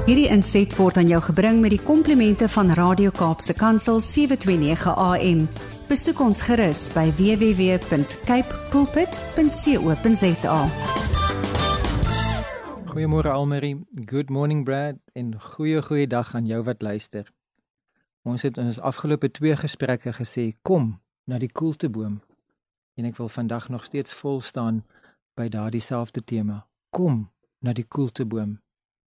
Hierdie inset word aan jou gebring met die komplimente van Radio Kaapse Kansel 729 AM. Besoek ons gerus by www.cape pulpit.co.za. Goeiemôre Almarie, good morning Brad en goeie dag aan jou wat luister. Ons het in ons afgelope 2 gesprekke gesê, kom na die koelteboom. En ek wil vandag nog steeds vol staan by daardie selfde tema. Kom na die koelteboom.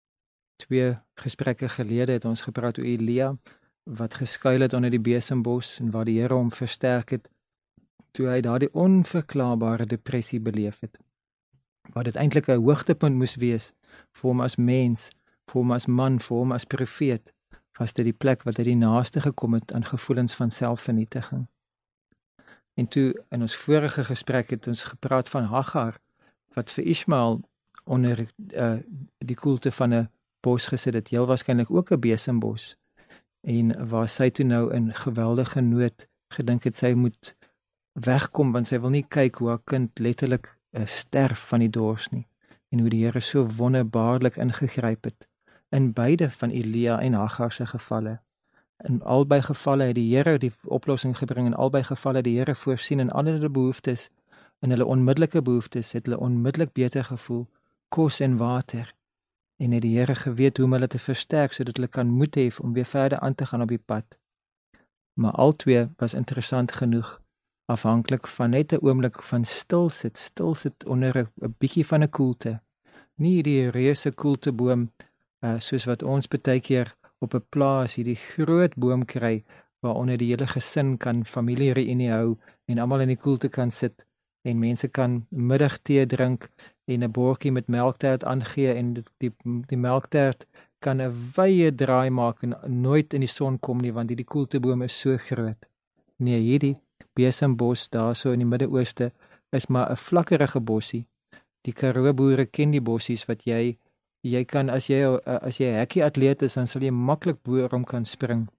2 gesprekke gelede het ons gepraat oor Elia, wat geskuil het onder die besembos en waar die Here hom versterk het, toe hy daardie onverklaarbare depressie beleef het. Wat dit eintlik 'n hoogtepunt moes wees, vir hom as mens, vir hom as man, vir hom as profeet, was dit die plek wat hy die naaste gekom het aan gevoelens van selfvernietiging. En toe, in ons vorige gesprek het ons gepraat van Hagar, wat vir Ismael onder die koelte van 'n bos gesit het, heel waarskynlik ook 'n besembos, en waar sy toe nou in geweldige nood gedink het sy moet wegkom, want sy wil nie kyk hoe haar kind letterlik sterf van die dors nie, en hoe die Here so wonderbaarlik ingegryp het, in beide van Elia en Hagar se gevalle. In albei gevalle het die Here die oplossing gebring, en albei gevalle die Here voorsien in al hulle behoeftes, in hulle onmiddellike behoeftes, het hulle onmiddellik beter gevoel, kos en water, en het die Here geweet hoe om hulle te versterk, sodat hulle kan moed hê om weer verder aan te gaan op die pad. Maar albei was interessant genoeg, afhanklik van net 'n oomblik van stil sit onder 'n bietjie van 'n koelte. Nie die reuse koelteboom, soos wat ons baie keer op 'n plaas hierdie groot boom kry, waaronder die hele gesin kan familie-reunie hou, en almal in die koelte kan sit, en mense kan middagtee drink, en 'n bordjie met melktert aangee, en die melktert kan 'n wye draai maak, en nooit in die son kom nie, want die koelteboom is so groot. Nee, hierdie besembos daar so in die Midde-Ooste is maar 'n vlakkerige bossie. Die Karoo boere ken die bossies wat jy kan, as jy 'n hekkie atleet is, dan sal jy maklik boor kan spring.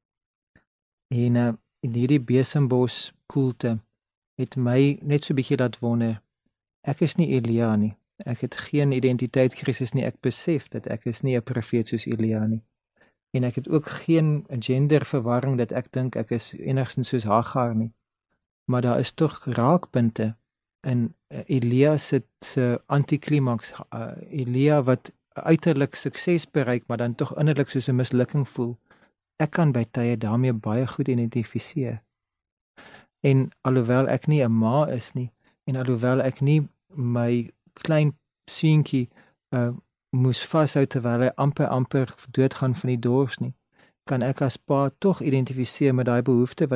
En in hierdie besembos koelte het my net so 'n bietjie laat wonder. Ek is nie Elia nie. Ek het geen identiteitskrisis nie. Ek besef dat ek is nie 'n profeet soos Elia nie. En ek het ook geen genderverwarring dat ek dink ek is enigstens soos Hagar nie. Maar daar is tog raakpunte in Elia se antiklimaks, Elia wat uiterlik sukses bereik, maar dan tog innerlik soos 'n mislukking voel. Ek kan by tye daarmee baie goed identifiseer. En alhoewel ek nie 'n ma is nie, en alhoewel ek nie my klein seentjie moes vashou terwyl hy amper doodgaan van die dors nie, kan ek as pa tog identifiseer met daai behoefte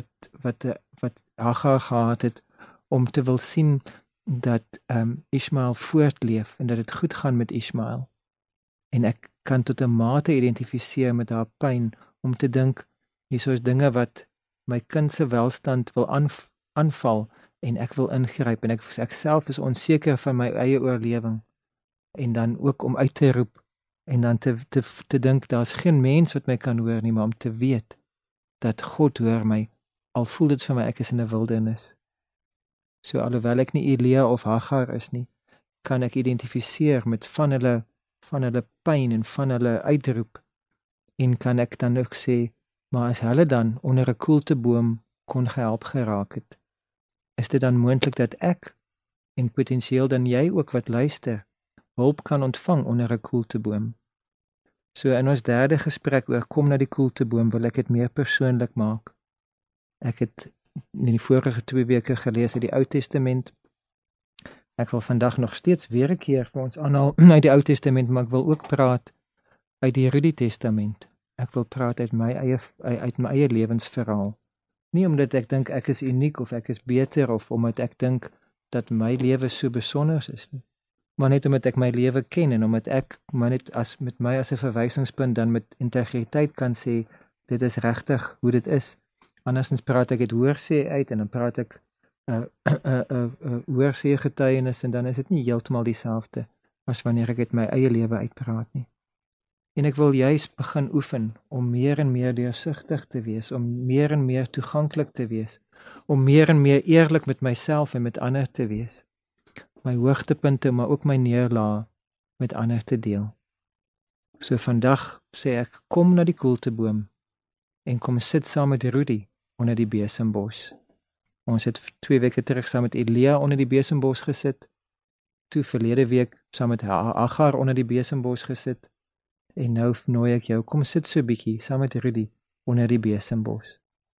wat Hagar gehad het, om te wil sien dat Ismael voortleef, en dat dit goed gaan met Ismael. En ek kan tot 'n mate identifiseer met haar pyn, om te dink, hier is dinge wat my kind se welstand wil aanval, en ek wil ingryp, en ek self is onseker van my eie oorlewing, en dan ook om uit te roep, en dan te dink, daar's geen mens wat my kan hoor nie, maar om te weet, dat God hoor my, al voel dit vir my, ek is in 'n wildernis. So alhoewel ek nie Elia of Hagar is nie, kan ek identifiseer met van hulle pyn, en van hulle uitroep, en kan ek dan ook sê, maar as hulle dan onder 'n koelteboom kon gehelp geraak het, is dit dan moontlik dat ek, en potensieel dan jy ook wat luister, hulp kan ontvang onder 'n koelteboom. So in ons 3de gesprek oor kom na die koelteboom, wil ek dit meer persoonlik maak. Ek het in die vorige 2 weke gelees uit die Ou Testament. Ek wil vandag nog steeds weer 'n keer vir ons aanhaal uit die Ou Testament, maar ek wil ook praat uit die Nuwe Testament. Ek wil praat uit my eie lewensverhaal. Nie omdat ek dink ek is uniek of ek is beter, of omdat ek dink dat my lewe so besonder is nie, maar net omdat ek my lewe ken, en omdat ek maar net met my as 'n verwysingspunt dan met integriteit kan sê, dit is regtig hoe dit is. Andersins praat ek dit hoorsê uit, en dan praat ek hoorsê getuienis, en dan is dit nie heeltemal dieselfde as wanneer ek uit my eie lewe uitpraat nie. En ek wil juist begin oefen om meer en meer deursigtig te wees, om meer en meer toeganklik te wees, om meer en meer eerlik met myself en met ander te wees. My hoogtepunte, maar ook my neerlae met ander te deel. So vandag sê ek, kom na die koelteboom en kom sit saam met Rudy onder die besembos. Ons het 2 weke terug saam met Elia onder die besembos gesit. Toe verlede week saam met Hagar onder die besembos gesit. En nou nooi ek jou, kom sit so bietjie saam met Rudy onder die besembos.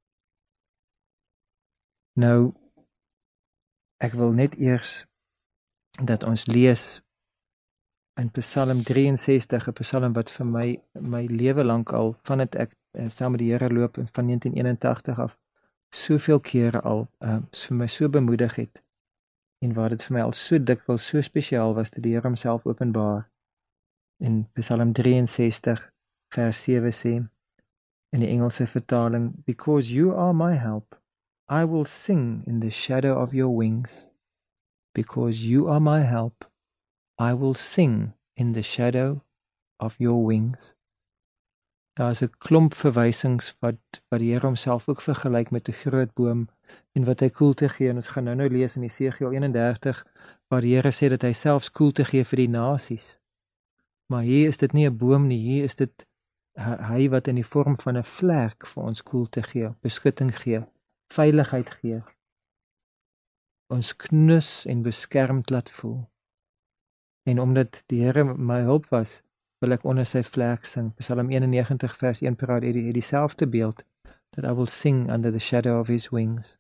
Nou, ek wil net eers dat ons lees in Psalm 63, 'n psalm wat vir my lewe lank al, vandat ek saam met die Here loop van 1981 af, soveel kere al vir my so bemoedig het, en waar dit vir my al so dikwels so spesiaal was, dat die Here homself openbaar. In Psalm 63 vers 7 sê, in die Engelse vertaling, because you are my help, I will sing in the shadow of your wings. Because you are my help, I will sing in the shadow of your wings. Daar is 'n klomp verwysings wat die Here homself ook vergelyk met 'n groot boom en wat hy koelte gee. En ons gaan nou lees in Esegiel 31 waar die Here sê dat hy selfs koelte gee vir die nasies. Maar hier is dit nie 'n boom nie, hier is dit hy wat in die vorm van 'n vlek vir ons koelte gee, beskutting gee, veiligheid gee. Ons knus en beskermd laat voel. En omdat die Here my hulp was, wil ek onder sy vlek sing. Psalm 91 vers 1 praat het dieselfde beeld, that I will sing under the shadow of his wings.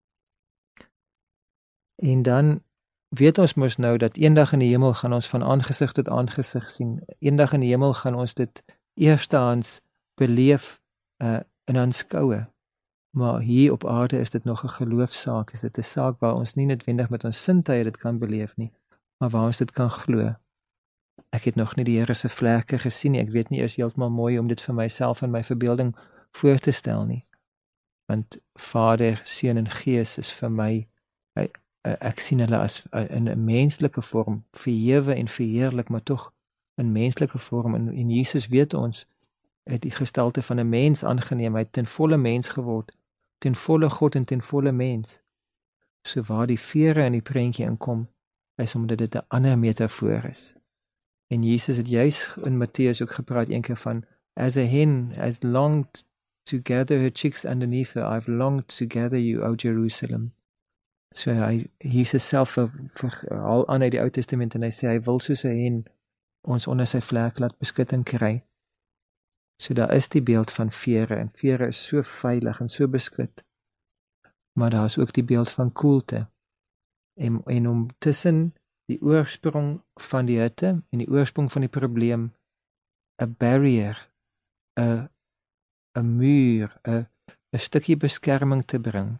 En dan weet ons mos nou dat eendag in die hemel gaan ons van aangesig tot aangesig sien. Eendag in die hemel gaan ons dit eerstehands beleef en aanskoue. Maar hier op aarde is dit nog 'n geloofsaak, is dit 'n saak waar ons nie noodwendig met ons sintuie dit kan beleef nie, maar waar ons dit kan glo. Ek het nog nie die Here se vlerke gesien nie, ek weet nie, is heeltemal mooi om dit vir myself en my verbeelding voor te stel nie. Want Vader, Seun en Gees is vir my, ek sien hulle as in 'n menslike vorm, verhewe en verheerlik, maar tog in menslike vorm, en Jesus weet ons, het die gestalte van 'n mens aangeneem, hy het ten volle mens geword, ten volle God en ten volle mens. So waar die vere in die prentjie inkom, is omdat dit 'n ander metafoor is. En Jesus het juis in Matteus ook gepraat een keer van, as a hen has longed to gather her chicks underneath her, I've longed to gather you, O Jerusalem. So Jesus self al aan uit die Ou Testament, en hy sê, hy wil soos 'n hen ons onder sy vlek laat beskutting kry. So daar is die beeld van vere, en vere is so veilig en so beskut. Maar daar is ook die beeld van koelte. En om tussen die oorsprong van die hitte en die oorsprong van die probleem 'n barrier, 'n muur, 'n stukkie beskerming te bring.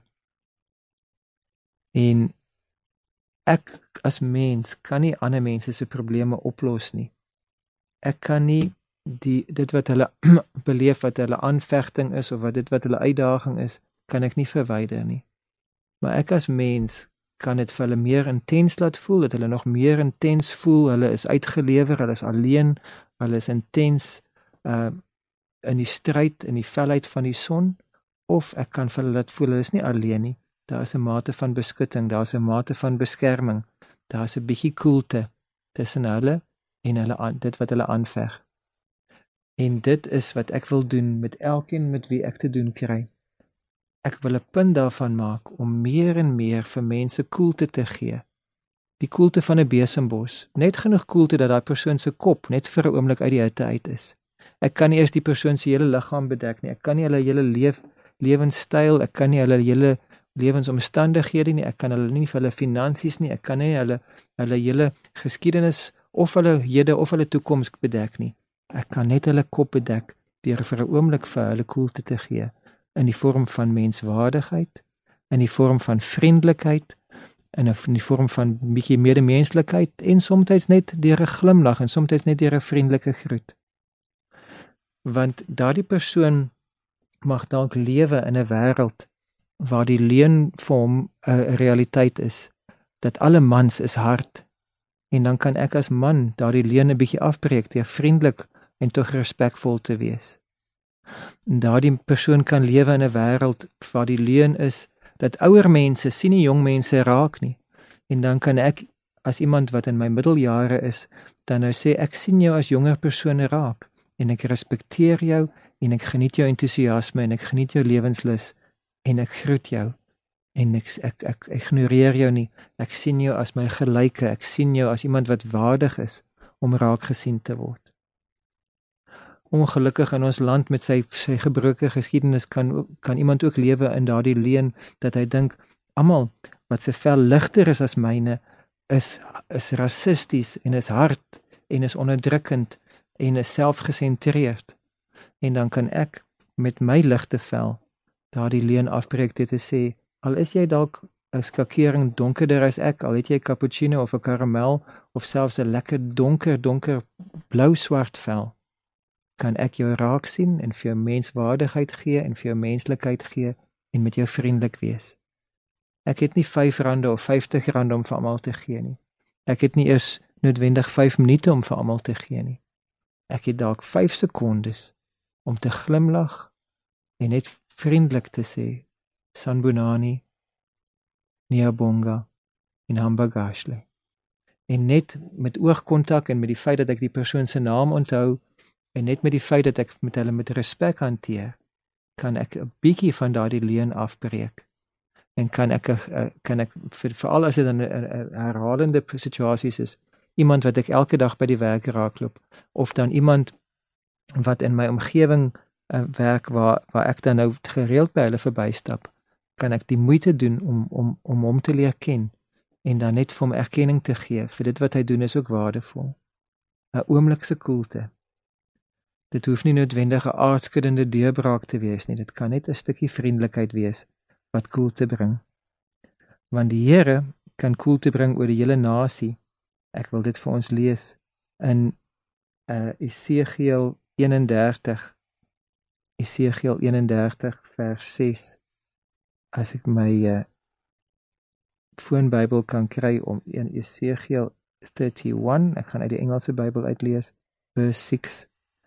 En ek as mens kan nie ander mense se probleme oplos nie. Ek kan nie dit wat hulle beleef, wat hulle aanvegting is, of dit wat hulle uitdaging is, kan ek nie verwyder nie. Maar ek as mens kan dit vir hulle meer intens laat voel, dat hulle nog meer intens voel, hulle is uitgelewer, hulle is alleen, hulle is intens in die stryd, in die felheid van die son, of ek kan vir hulle laat voel, hulle is nie alleen nie, daar is 'n mate van beskutting, daar is 'n mate van beskerming, daar is 'n bietjie koelte tussen hulle en dit wat hulle aanveg. En dit is wat ek wil doen met elkeen met wie ek te doen kry. Ek wil 'n punt daarvan maak om meer en meer vir mense koelte te gee. Die koelte van 'n besembos, net genoeg koelte dat daai persoon se kop net vir 'n oomblik uit die hitte uit is. Ek kan nie eers die persoon se hele liggaam bedek nie. Ek kan nie hulle hele lewenstyl, ek kan nie hulle hele lewensomstandighede nie, ek kan hulle nie vir hulle finansies nie, ek kan nie hulle hele geskiedenis of hulle hede of hulle toekoms bedek nie. Ek kan net hulle kop bedek deur vir 'n oomblik vir hulle koelte te gee, in die vorm van menswaardigheid, in die vorm van vriendelikheid, in die vorm van 'n bietjie medemenslikheid, en soms net deur 'n glimlag, en soms net deur 'n vriendelike groet. Want daardie persoon mag dalk lewe in 'n wêreld waar die leuen vir hom 'n realiteit is, dat alle mans is hard, en dan kan ek as man daardie leuen 'n bietjie afbreek deur vriendelik en tog respekvol te wees. Daardie persoon kan lewe in 'n wêreld waar die leuen is dat ouer mense sien nie jong mense raak nie, en dan kan ek as iemand wat in my middeljare is, dan nou sê ek sien jou as jonger persone raak, en ek respekteer jou, en ek geniet jou entoesiasme, en ek geniet jou lewenslus, en ek groet jou, en ek ignoreer jou nie, ek sien jou as my gelyke, ek sien jou as iemand wat waardig is, om raak gesien te word. Ongelukkig in ons land met sy gebroke geskiedenis kan iemand ook lewe in daardie leuen dat hy dink almal wat se vel ligter is as myne is rassisties en is hard en is onderdrukkend en is selfgesentreerd. En dan kan ek met my ligte vel daardie leuen afbreek dit te sê al is jy dalk 'n skakering donkerder as ek, al het jy cappuccino of 'n karamel of selfs 'n lekker donker blou-swart vel, kan ek jou raak sien en vir jou menswaardigheid gee en vir jou menslikheid gee en met jou vriendelik wees. Ek het nie R5 of R50 om vir almal te gee nie. Ek het nie eers noodwendig 5 minute om vir almal te gee nie. Ek het dalk 5 sekondes om te glimlag en net vriendelik te sê, Sanbonani, Niyabonga en Hambagashli. En net met oogkontak en met die feit dat ek die persoon se naam onthou en net met die feit dat ek met hulle met respek hanteer, kan ek 'n bietjie van daardie leuen afbreek. En kan ek veral as dit dan 'n herhalende situasies is, iemand wat ek elke dag by die werk raakloop, of dan iemand wat in my omgewing werk waar ek dan nou gereeld by hulle verbystap, kan ek die moeite doen om hom te leer ken en dan net vir hom erkenning te gee vir dit wat hy doen is ook waardevol. 'n Oomblik se koelte. Dit hoef nie noodwendig 'n aardskuddende deurbraak te wees nie, dit kan net 'n stukkie vriendelikheid wees wat koelte bring. Want die Here kan koelte bring oor die hele nasie. Ek wil dit vir ons lees in Esegiel 31 vers 6. As ek my foonbybel kan kry om in Esegiel 31, ek gaan uit die Engelse Bybel uitlees, verse 6.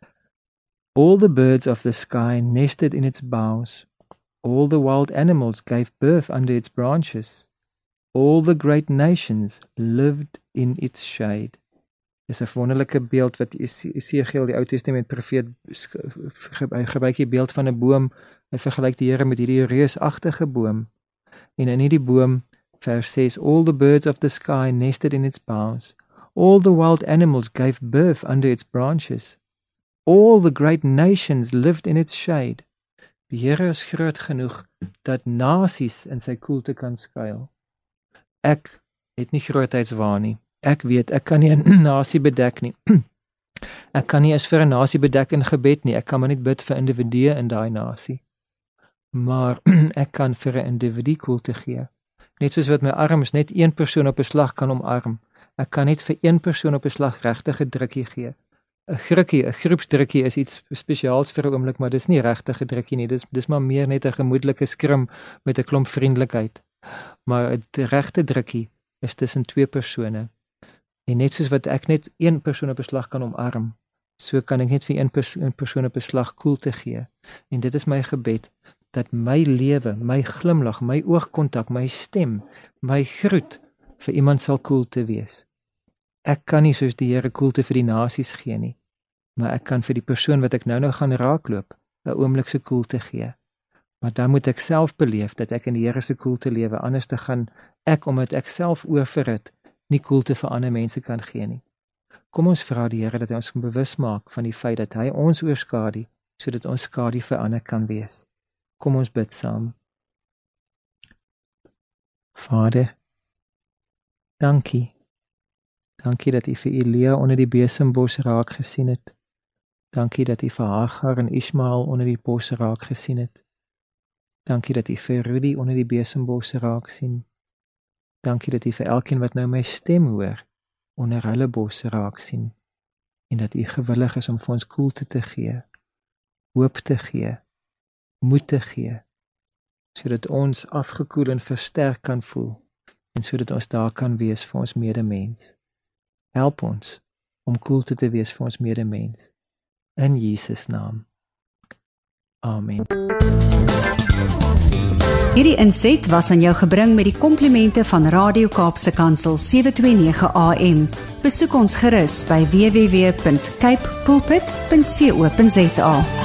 All the birds of the sky nested in its boughs. All the wild animals gave birth under its branches. All the great nations lived in its shade. Dis 'n wonderlike beeld wat Esegiel, die Ou Testament profeet, gebruik die beeld van 'n boom. Hy vergelyk die Here met hierdie reusagtige boom. En in hierdie boom, vers 6, all the birds of the sky nested in its boughs. All the wild animals gave birth under its branches. All the great nations lived in its shade. Die Here is groot genoeg dat nasies in sy koelte kan skuil. Ek het nie grootheidswaan nie. Ek weet, ek kan nie 'n nasie bedek nie. Ek kan nie eens vir 'n nasie bedek in gebed nie. Ek kan maar net bid vir individue in daai nasie. Maar ek kan vir 'n individu koelte gee. Net soos wat my arms net een persoon op 'n slag kan omarm. Ek kan net vir een persoon op 'n slag regtig 'n drukkie gee. 'n groepsdrukkie is iets spesiaals vir 'n oomblik, maar dis nie regtig 'n drukkie nie. Dis maar meer net 'n gemoedelike skrim met 'n klomp vriendelikheid. Maar 'n regte drukkie is tussen 2 persone. En net soos wat ek net een persoon op 'n slag kan omarm, so kan ek net vir een persoon op 'n slag koelte gee. En dit is my gebed, dat my lewe, my glimlag, my oogkontak, my stem, my groet vir iemand sal koelte wees. Ek kan nie soos die Here koelte vir die nasies gee nie, maar ek kan vir die persoon wat ek nou gaan raakloop, 'n oomblik se koelte gee. Maar dan moet ek self beleef dat ek in die Here se koelte lewe, anders te gaan ek, omdat ek self oorverhit, nie koelte vir ander mense kan gee nie. Kom ons vra die Here dat hy ons bewus maak van die feit dat hy ons oorskadu, sodat ons skadu vir ander kan wees. Kom ons bid saam. Vader, dankie. Dankie dat U vir Elia onder die besembos raak gesien het. Dankie dat U vir Hagar en Ismael onder die bos raak gesien het. Dankie dat U vir Rudy onder die besembos raak sien. Dankie dat U vir elkeen wat nou my stem hoor, onder hulle bos raak sien. En dat U gewillig is om vir ons koelte te gee, hoop te gee, moed te gee, sodat ons afgekoel en versterk kan voel, en sodat ons daar kan wees vir ons medemens. Help ons om koelte te wees vir ons medemens. In Jesus naam. Amen. Hierdie inset was aan jou gebring met die komplimente van Radio Kaapse Kansel 729 AM. Besoek ons gerus by www.cape pulpit.co.za.